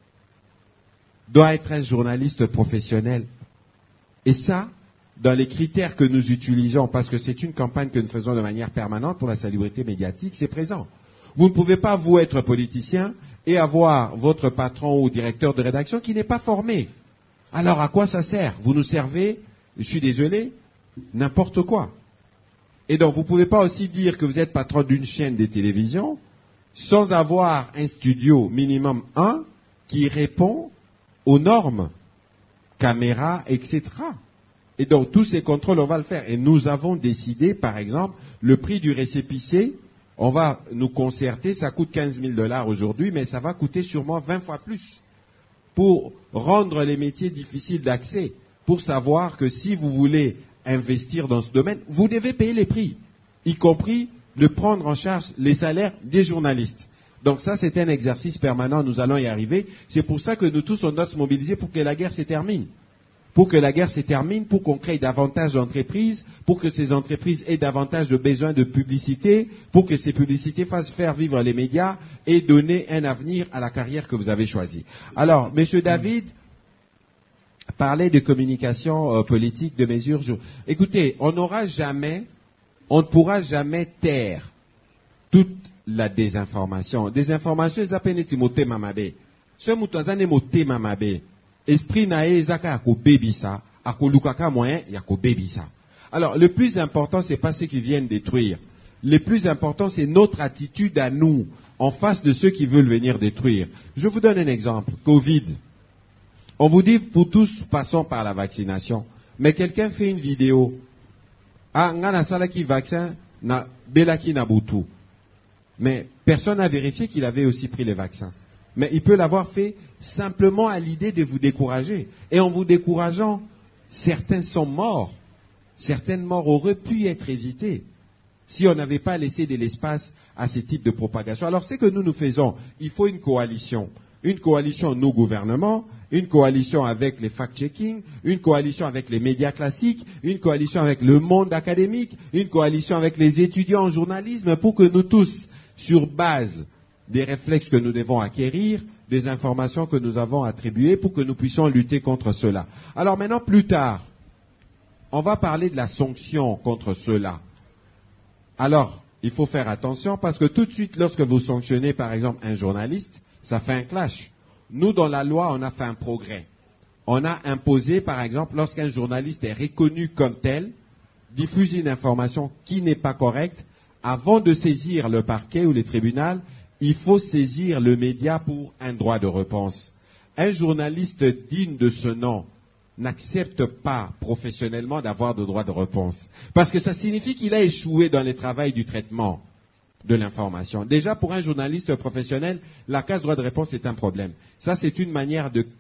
doit être un journaliste professionnel. Et ça, dans les critères que nous utilisons, parce que c'est une campagne que nous faisons de manière permanente pour la salubrité médiatique, c'est présent. Vous ne pouvez pas, vous, être politicien et avoir votre patron ou directeur de rédaction qui n'est pas formé. Alors, à quoi ça sert? Vous nous servez, je suis désolé, n'importe quoi. Et donc, vous ne pouvez pas aussi dire que vous êtes patron d'une chaîne de télévision sans avoir un studio minimum 1 qui répond aux normes, caméras, etc. Et donc, tous ces contrôles, on va le faire. Et nous avons décidé, par exemple, le prix du récépissé, on va nous concerter, ça coûte 15 000 $ aujourd'hui, mais ça va coûter sûrement 20 fois plus pour rendre les métiers difficiles d'accès, pour savoir que si vous voulez investir dans ce domaine, vous devez payer les prix, y compris de prendre en charge les salaires des journalistes. Donc ça, c'est un exercice permanent, nous allons y arriver. C'est pour ça que nous tous, on doit se mobiliser pour que la guerre se termine. Pour que la guerre se termine, pour qu'on crée davantage d'entreprises, pour que ces entreprises aient davantage de besoins de publicité, pour que ces publicités fassent faire vivre les médias et donner un avenir à la carrière que vous avez choisie. Alors, Monsieur David parlait de communication politique, de mesures. Écoutez, on ne pourra jamais taire toute la désinformation. Désinformation, ils appellent Timothée Mamabe. Ce moutouazane moté Mamabe. Esprit nae zaka yako bebisa, ako lukaka moyen yako bebisa. Alors, le plus important, c'est pas ceux qui viennent détruire. Le plus important, c'est notre attitude à nous, en face de ceux qui veulent venir détruire. Je vous donne un exemple. Covid. On vous dit, pour tous, passons par la vaccination. Mais quelqu'un fait une vidéo. Ah, ngana salaki vaccin, na belaki na butu. Mais personne n'a vérifié qu'il avait aussi pris les vaccins. Mais il peut l'avoir fait simplement à l'idée de vous décourager. Et en vous décourageant, certains sont morts. Certaines morts auraient pu être évitées si on n'avait pas laissé de l'espace à ce type de propagation. Alors, ce que nous faisons, il faut une coalition. Une coalition, nos gouvernements, une coalition avec les fact-checking, une coalition avec les médias classiques, une coalition avec le monde académique, une coalition avec les étudiants en journalisme pour que nous tous, sur base des réflexes que nous devons acquérir, des informations que nous avons attribuées pour que nous puissions lutter contre cela. Alors maintenant, plus tard, on va parler de la sanction contre cela. Alors, il faut faire attention parce que tout de suite, lorsque vous sanctionnez par exemple un journaliste, ça fait un clash. Nous, dans la loi, on a fait un progrès. On a imposé, par exemple, lorsqu'un journaliste est reconnu comme tel, diffuse une information qui n'est pas correcte, avant de saisir le parquet ou le tribunal, il faut saisir le média pour un droit de réponse. Un journaliste digne de ce nom n'accepte pas professionnellement d'avoir de droit de réponse. Parce que ça signifie qu'il a échoué dans le travail du traitement de l'information. Déjà, pour un journaliste professionnel, la case droit de réponse est un problème. Ça, c'est une manière de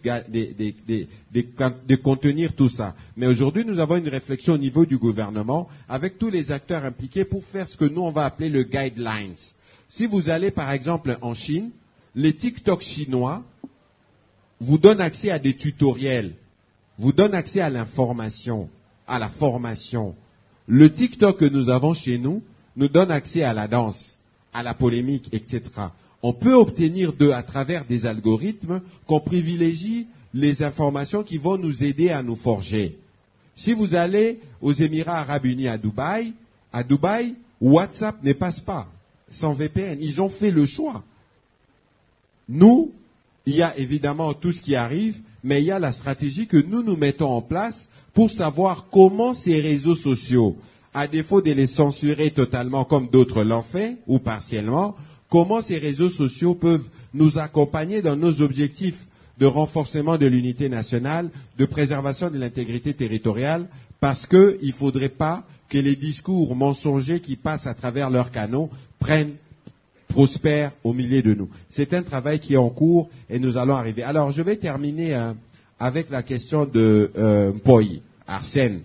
contenir tout ça. Mais aujourd'hui, nous avons une réflexion au niveau du gouvernement avec tous les acteurs impliqués pour faire ce que nous, on va appeler le guidelines. Si vous allez, par exemple, en Chine, les TikTok chinois vous donnent accès à des tutoriels, vous donnent accès à l'information, à la formation. Le TikTok que nous avons chez nous donne accès à la danse, à la polémique, etc. On peut obtenir à travers des algorithmes qu'on privilégie les informations qui vont nous aider à nous forger. Si vous allez aux Émirats Arabes Unis à Dubaï, WhatsApp ne passe pas sans VPN. Ils ont fait le choix. Nous, il y a évidemment tout ce qui arrive, mais il y a la stratégie que nous mettons en place pour savoir comment ces réseaux sociaux, à défaut de les censurer totalement comme d'autres l'ont fait, ou partiellement, comment ces réseaux sociaux peuvent nous accompagner dans nos objectifs de renforcement de l'unité nationale, de préservation de l'intégrité territoriale, parce qu'il ne faudrait pas que les discours mensongers qui passent à travers leurs canaux prospèrent au milieu de nous. C'est un travail qui est en cours et nous allons arriver. Alors, je vais terminer avec la question de Mpoyi, Arsène.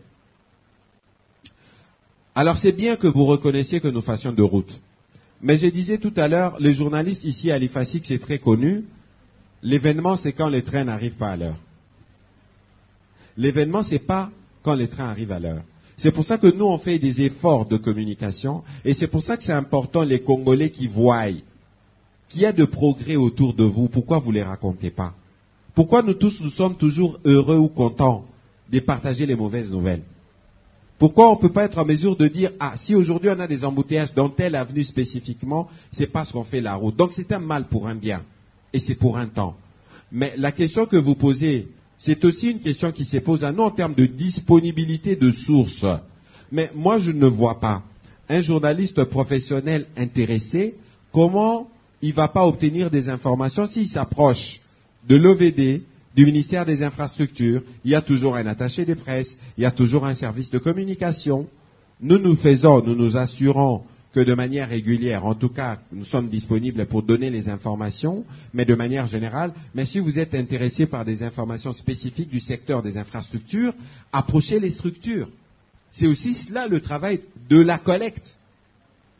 Alors, c'est bien que vous reconnaissiez que nous fassions de route. Mais je disais tout à l'heure, les journalistes ici à l'IFASIC, c'est très connu. L'événement, c'est quand les trains n'arrivent pas à l'heure. L'événement, c'est pas quand les trains arrivent à l'heure. C'est pour ça que nous, on fait des efforts de communication. Et c'est pour ça que c'est important, les Congolais qui voient qu'il y a de progrès autour de vous. Pourquoi vous ne les racontez pas? Pourquoi nous tous, nous sommes toujours heureux ou contents de partager les mauvaises nouvelles? Pourquoi on ne peut pas être en mesure de dire, si aujourd'hui on a des embouteillages dans telle avenue spécifiquement, c'est parce qu'on fait la route. Donc c'est un mal pour un bien. Et c'est pour un temps. Mais la question que vous posez, c'est aussi une question qui se pose à nous en termes de disponibilité de sources. Mais moi, je ne vois pas un journaliste professionnel intéressé, comment il ne va pas obtenir des informations s'il s'approche de l'OVD, du ministère des Infrastructures. Il y a toujours un attaché de presse, il y a toujours un service de communication. Nous nous assurons que de manière régulière, en tout cas, nous sommes disponibles pour donner les informations, mais de manière générale. Mais si vous êtes intéressé par des informations spécifiques du secteur des infrastructures, approchez les structures. C'est aussi cela le travail de la collecte.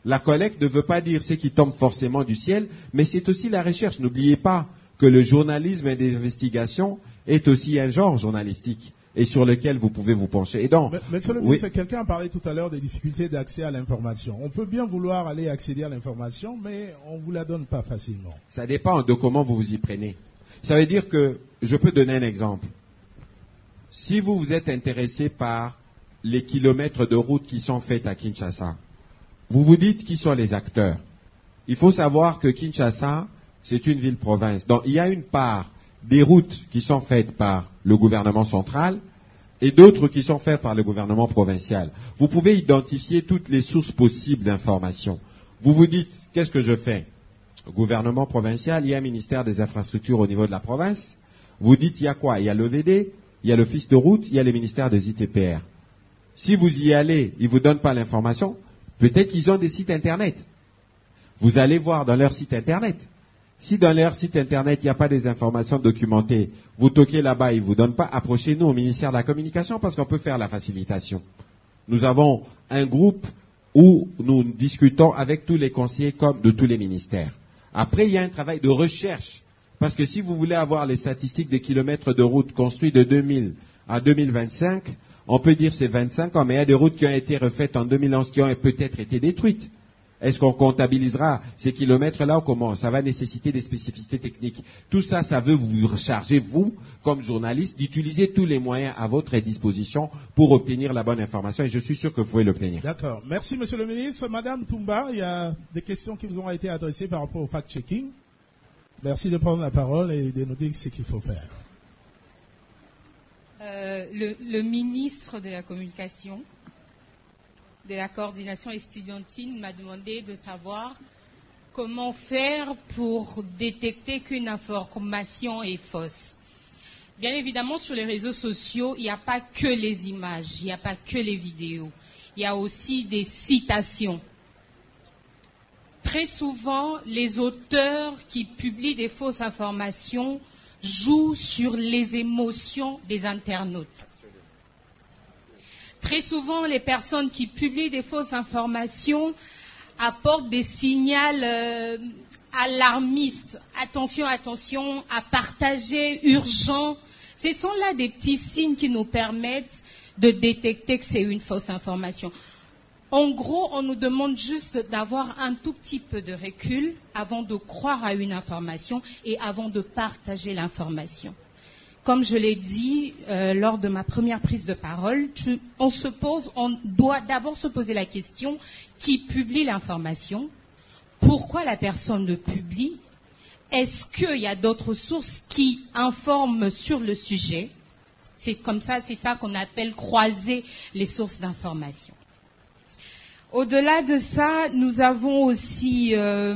La collecte ne veut pas dire ce qui tombe forcément du ciel, mais c'est aussi la recherche. N'oubliez pas que le journalisme et d'investigation est aussi un genre journalistique et sur lequel vous pouvez vous pencher. Et donc, Monsieur le ministre, quelqu'un a parlé tout à l'heure des difficultés d'accès à l'information. On peut bien vouloir aller accéder à l'information, mais on ne vous la donne pas facilement. Ça dépend de comment vous vous y prenez. Ça veut dire que, je peux donner un exemple. Si vous vous êtes intéressé par les kilomètres de route qui sont faits à Kinshasa, vous vous dites qui sont les acteurs. Il faut savoir que Kinshasa, c'est une ville-province. Donc, il y a une part des routes qui sont faites par le gouvernement central et d'autres qui sont faites par le gouvernement provincial. Vous pouvez identifier toutes les sources possibles d'informations. Vous vous dites, qu'est-ce que je fais? Gouvernement provincial, il y a un ministère des infrastructures au niveau de la province. Vous dites, il y a quoi? Il y a l'OVD, il y a l'office de route, il y a les ministères des ITPR. Si vous y allez, ils ne vous donnent pas l'information, peut-être qu'ils ont des sites Internet. Vous allez voir dans leur site Internet. Si dans leur site Internet, il n'y a pas des informations documentées, vous toquez là-bas, ils ne vous donnent pas, approchez-nous au ministère de la Communication parce qu'on peut faire la facilitation. Nous avons un groupe où nous discutons avec tous les conseillers comme de tous les ministères. Après, il y a un travail de recherche. Parce que si vous voulez avoir les statistiques des kilomètres de routes construits de 2000 à 2025, on peut dire c'est 25 ans, mais il y a des routes qui ont été refaites en 2011 qui ont peut-être été détruites. Est-ce qu'on comptabilisera ces kilomètres-là ou comment? Ça va nécessiter des spécificités techniques. Tout ça, ça veut vous recharger, vous, comme journaliste, d'utiliser tous les moyens à votre disposition pour obtenir la bonne information et je suis sûr que vous pouvez l'obtenir. D'accord. Merci, Monsieur le ministre. Madame Toumba, il y a des questions qui vous ont été adressées par rapport au fact-checking. Merci de prendre la parole et de nous dire ce qu'il faut faire. Le ministre de la Communication, de la coordination estudiantine m'a demandé de savoir comment faire pour détecter qu'une information est fausse. Bien évidemment, sur les réseaux sociaux, il n'y a pas que les images, il n'y a pas que les vidéos. Il y a aussi des citations. Très souvent, les auteurs qui publient des fausses informations jouent sur les émotions des internautes. Très souvent, les personnes qui publient des fausses informations apportent des signaux alarmistes. Attention, attention, à partager, urgent. Ce sont là des petits signes qui nous permettent de détecter que c'est une fausse information. En gros, on nous demande juste d'avoir un tout petit peu de recul avant de croire à une information et avant de partager l'information. Comme je l'ai dit lors de ma première prise de parole, on doit d'abord se poser la question qui publie l'information, pourquoi la personne le publie, est-ce qu'il y a d'autres sources qui informent sur le sujet? C'est ça qu'on appelle croiser les sources d'information. Au-delà de ça, nous avons aussi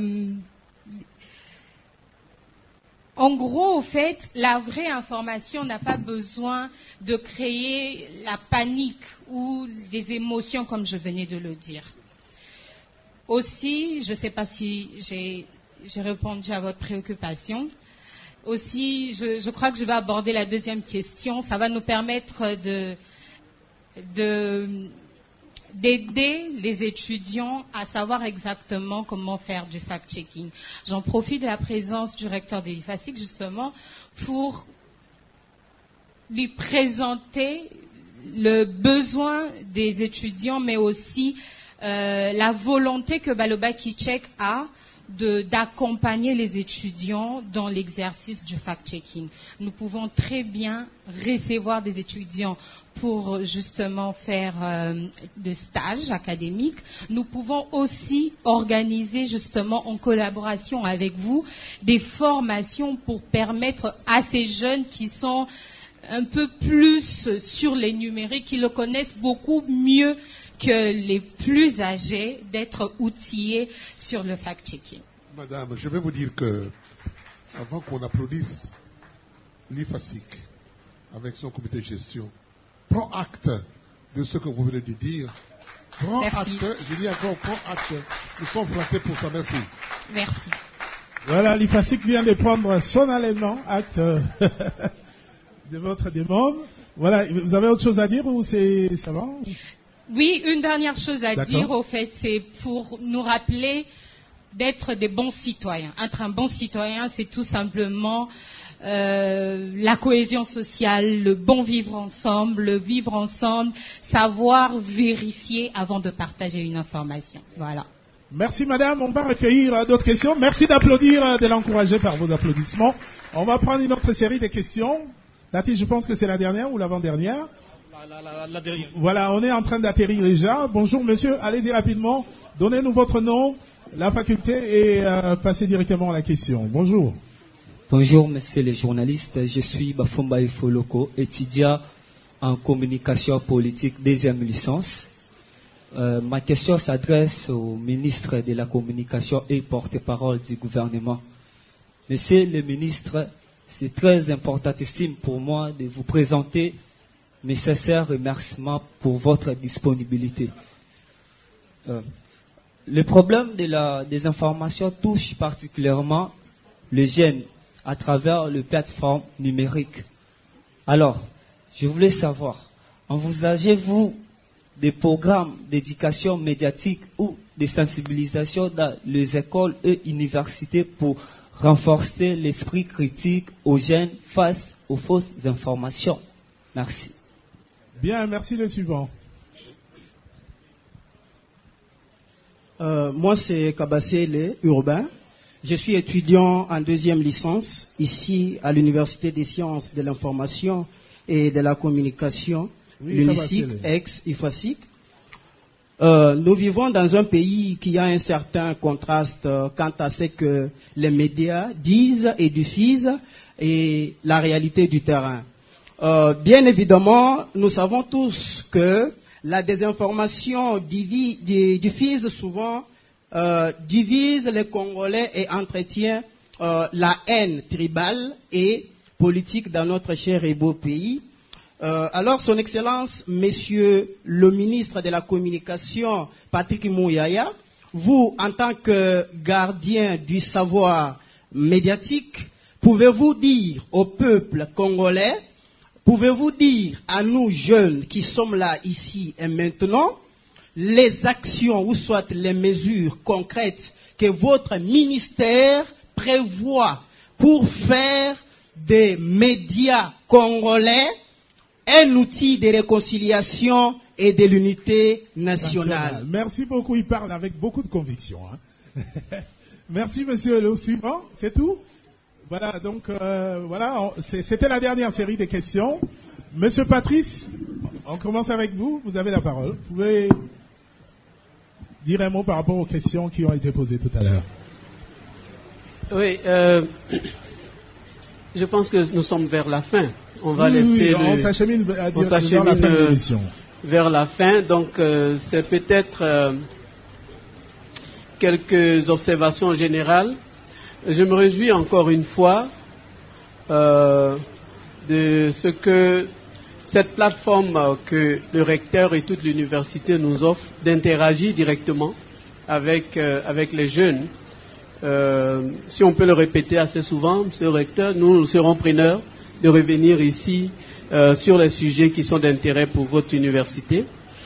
en gros, au fait, la vraie information n'a pas besoin de créer la panique ou des émotions comme je venais de le dire. Aussi, je ne sais pas si j'ai répondu à votre préoccupation. Aussi, je crois que je vais aborder la deuxième question. Ça va nous permettre d'aider les étudiants à savoir exactement comment faire du fact-checking. J'en profite de la présence du recteur de l'IFASIC justement pour lui présenter le besoin des étudiants, mais aussi la volonté que Baloba Kitchek a d'accompagner les étudiants dans l'exercice du fact-checking. Nous pouvons très bien recevoir des étudiants pour justement faire de stages académiques. Nous pouvons aussi organiser justement en collaboration avec vous des formations pour permettre à ces jeunes qui sont un peu plus sur les numériques, qui le connaissent beaucoup mieux que les plus âgés, d'être outillés sur le fact-checking. Madame, je vais vous dire que, avant qu'on applaudisse l'IFASIC avec son comité de gestion, prends acte de ce que vous venez de dire. Prends acte, je dis encore, prends acte. Nous sommes flattés pour ça. Merci. Merci. Voilà, l'IFASIC vient de prendre solennellement acte de votre demande. Voilà, vous avez autre chose à dire ou ça va? Oui, une dernière chose à D'accord. dire, au fait, c'est pour nous rappeler d'être des bons citoyens. Être un bon citoyen, c'est tout simplement la cohésion sociale, le bon vivre ensemble, savoir vérifier avant de partager une information. Voilà. Merci madame, on va recueillir d'autres questions. Merci d'applaudir, de l'encourager par vos applaudissements. On va prendre une autre série de questions. Nati, je pense que c'est la dernière ou l'avant-dernière. La dernière. Voilà, on est en train d'atterrir déjà. Bonjour monsieur, allez-y rapidement. Donnez-nous votre nom, la faculté et passez directement à la question. Bonjour. Bonjour monsieur le journaliste, je suis Bafomba Ifoloko, étudiant en communication politique, deuxième licence. Ma question s'adresse au ministre de la Communication et porte-parole du gouvernement. Monsieur le ministre, c'est très importantissime pour moi de vous présenter mes sincères remerciements pour votre disponibilité. Le problème de la désinformation touche particulièrement les jeunes à travers les plateformes numériques. Alors, je voulais savoir, envisagez-vous des programmes d'éducation médiatique ou de sensibilisation dans les écoles et universités pour renforcer l'esprit critique aux jeunes face aux fausses informations? Merci. Bien, merci. Le suivant. Moi, c'est Kabassele Urbain. Je suis étudiant en deuxième licence ici à l'Université des sciences de l'information et de la communication, l'UNICIC, ex-IFASIC. Nous vivons dans un pays qui a un certain contraste quant à ce que les médias disent et diffusent et la réalité du terrain. Bien évidemment, nous savons tous que la désinformation diffuse souvent divise les Congolais et entretient la haine tribale et politique dans notre cher et beau pays. Alors, Son Excellence, Monsieur le ministre de la Communication, Patrick Mouyaya, vous, en tant que gardien du savoir médiatique, pouvez-vous dire au peuple congolais, pouvez-vous dire à nous jeunes qui sommes là, ici et maintenant, les actions ou soit les mesures concrètes que votre ministère prévoit pour faire des médias congolais un outil de réconciliation et de l'unité nationale. Merci beaucoup, il parle avec beaucoup de conviction. Hein. Merci monsieur le suivant, c'est tout. Voilà, donc voilà, c'était la dernière série de questions. Monsieur Patrice, on commence avec vous, vous avez la parole. Vous pouvez dire un mot par rapport aux questions qui ont été posées tout à l'heure. Oui, je pense que nous sommes vers la fin. On va laisser on s'achemine vers la fin de l'émission. Vers la fin, donc c'est peut-être quelques observations générales. Je me réjouis encore une fois de ce que cette plateforme que le recteur et toute l'université nous offrent d'interagir directement avec les jeunes. Si on peut le répéter assez souvent, monsieur le recteur, nous serons preneurs de revenir ici sur les sujets qui sont d'intérêt pour votre université.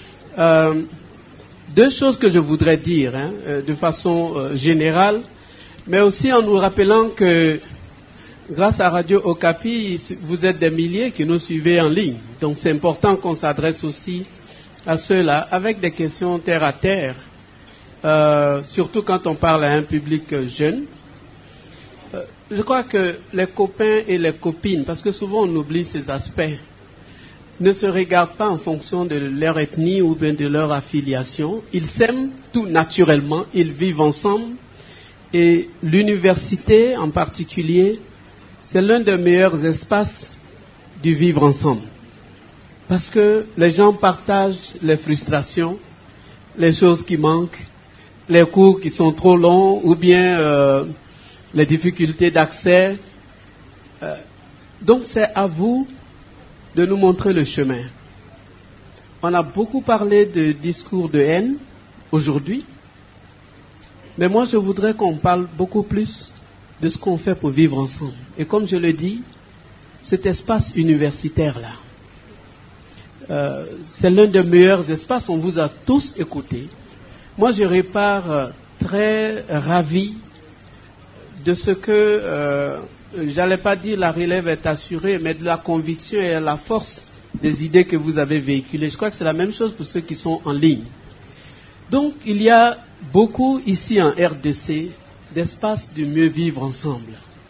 Deux choses que je voudrais dire de façon générale, mais aussi en nous rappelant que grâce à Radio Okapi, vous êtes des milliers qui nous suivez en ligne. Donc c'est important qu'on s'adresse aussi à ceux-là avec des questions terre à terre, surtout quand on parle à un public jeune. Je crois que les copains et les copines, parce que souvent on oublie ces aspects, ne se regardent pas en fonction de leur ethnie ou bien de leur affiliation. Ils s'aiment tout naturellement, ils vivent ensemble. Et l'université en particulier, c'est l'un des meilleurs espaces du vivre ensemble. Parce que les gens partagent les frustrations, les choses qui manquent, les cours qui sont trop longs ou bien les difficultés d'accès. Donc c'est à vous de nous montrer le chemin. On a beaucoup parlé de discours de haine aujourd'hui. Mais moi, je voudrais qu'on parle beaucoup plus de ce qu'on fait pour vivre ensemble. Et comme je le dis, cet espace universitaire-là, c'est l'un des meilleurs espaces. On vous a tous écoutés. Moi, je repars très ravi de ce que, j'allais pas dire la relève est assurée, mais de la conviction et la force des idées que vous avez véhiculées. Je crois que c'est la même chose pour ceux qui sont en ligne. Donc, il y a beaucoup ici en RDC d'espace de mieux vivre ensemble.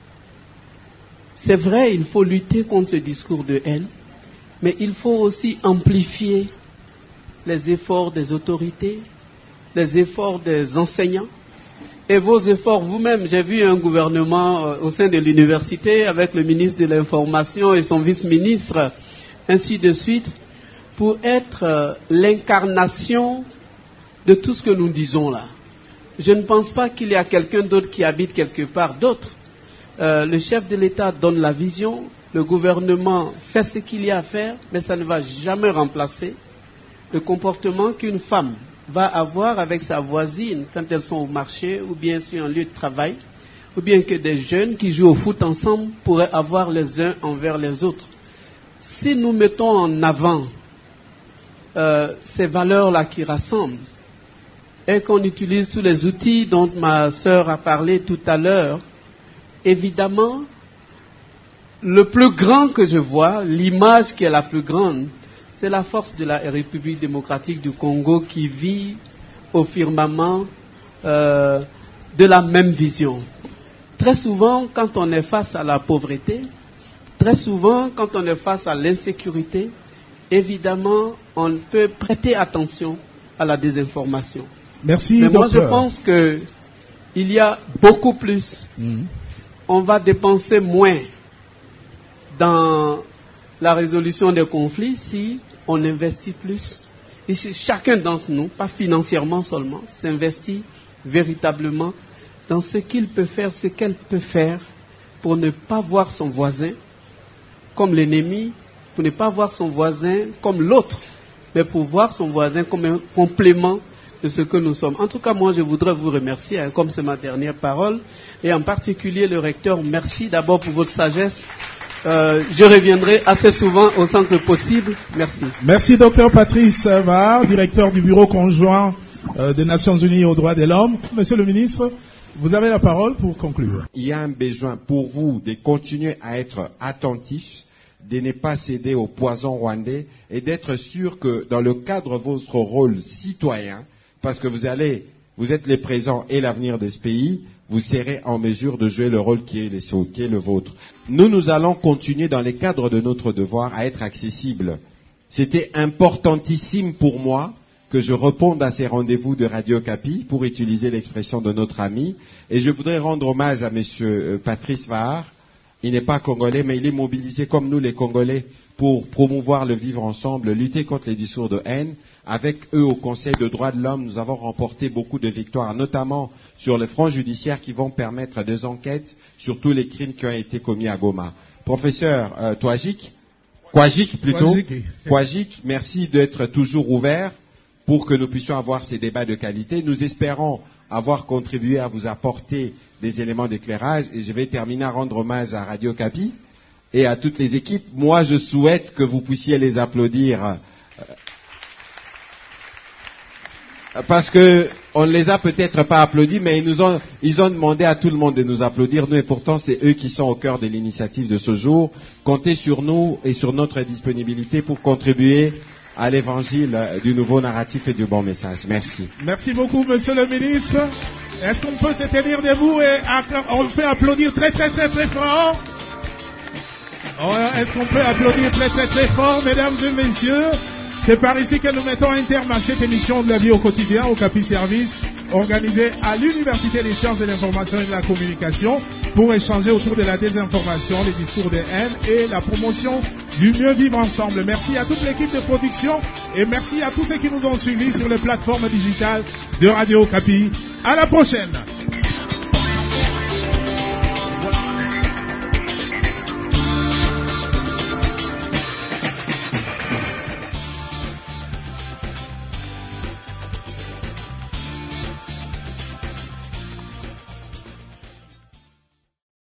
C'est vrai, il faut lutter contre le discours de haine, mais il faut aussi amplifier les efforts des autorités, les efforts des enseignants et vos efforts vous-même. J'ai vu un gouvernement au sein de l'université avec le ministre de l'Information et son vice-ministre, ainsi de suite, pour être l'incarnation de tout ce que nous disons là. Je ne pense pas qu'il y a quelqu'un d'autre qui habite quelque part d'autre. Le chef de l'État donne la vision, le gouvernement fait ce qu'il y a à faire, mais ça ne va jamais remplacer le comportement qu'une femme va avoir avec sa voisine quand elles sont au marché ou bien sur un lieu de travail, ou bien que des jeunes qui jouent au foot ensemble pourraient avoir les uns envers les autres. Si nous mettons en avant ces valeurs-là qui rassemblent et qu'on utilise tous les outils dont ma sœur a parlé tout à l'heure, évidemment, le plus grand que je vois, l'image qui est la plus grande, c'est la force de la République démocratique du Congo qui vit au firmament de la même vision. Très souvent, quand on est face à la pauvreté, très souvent, quand on est face à l'insécurité, évidemment, on peut prêter attention à la désinformation. Merci, mais moi, docteur. je pense qu'il y a beaucoup plus. On va dépenser moins dans la résolution des conflits si on investit plus. Et si chacun d'entre nous, pas financièrement seulement, s'investit véritablement dans ce qu'il peut faire, ce qu'elle peut faire pour ne pas voir son voisin comme l'ennemi, pour ne pas voir son voisin comme l'autre, mais pour voir son voisin comme un complément de ce que nous sommes. En tout cas, moi, je voudrais vous remercier, comme c'est ma dernière parole, et en particulier le recteur, merci d'abord pour votre sagesse. Je reviendrai assez souvent au centre possible. Merci. Merci, docteur Patrice Var, directeur du bureau conjoint des Nations Unies aux droits de l'homme. Monsieur le ministre, vous avez la parole pour conclure. Il y a un besoin pour vous de continuer à être attentifs, de ne pas céder au poison rwandais et d'être sûr que dans le cadre de votre rôle citoyen, parce que vous êtes les présents et l'avenir de ce pays, vous serez en mesure de jouer le rôle qui est le vôtre. Nous allons continuer dans les cadres de notre devoir à être accessibles. C'était importantissime pour moi que je réponde à ces rendez-vous de Radio Okapi, pour utiliser l'expression de notre ami. Et je voudrais rendre hommage à monsieur Patrice Var. Il n'est pas congolais, mais il est mobilisé comme nous les Congolais pour promouvoir le vivre ensemble, lutter contre les discours de haine. Avec eux au Conseil de droits de l'homme, nous avons remporté beaucoup de victoires, notamment sur les fronts judiciaires qui vont permettre des enquêtes sur tous les crimes qui ont été commis à Goma. Professeur Kouajik, merci d'être toujours ouvert pour que nous puissions avoir ces débats de qualité. Nous espérons avoir contribué à vous apporter des éléments d'éclairage. Et je vais terminer à rendre hommage à Radio Okapi et à toutes les équipes. Moi, je souhaite que vous puissiez les applaudir parce que on ne les a peut-être pas applaudis, mais ils ont demandé à tout le monde de nous applaudir, nous, et pourtant c'est eux qui sont au cœur de l'initiative de ce jour. Comptez sur nous et sur notre disponibilité pour contribuer à l'évangile du nouveau narratif et du bon message. Merci. Merci beaucoup, monsieur le ministre. Est-ce qu'on peut se tenir debout et on peut applaudir très très très très fort? Est-ce qu'on peut applaudir très très très fort, mesdames et messieurs? C'est par ici que nous mettons un terme à cette émission de la vie au quotidien, Okapi Service, organisée à l'Université des sciences de l'information et de la communication pour échanger autour de la désinformation, les discours de haine et la promotion du mieux vivre ensemble. Merci à toute l'équipe de production et merci à tous ceux qui nous ont suivis sur les plateformes digitales de Radio Okapi. À la prochaine!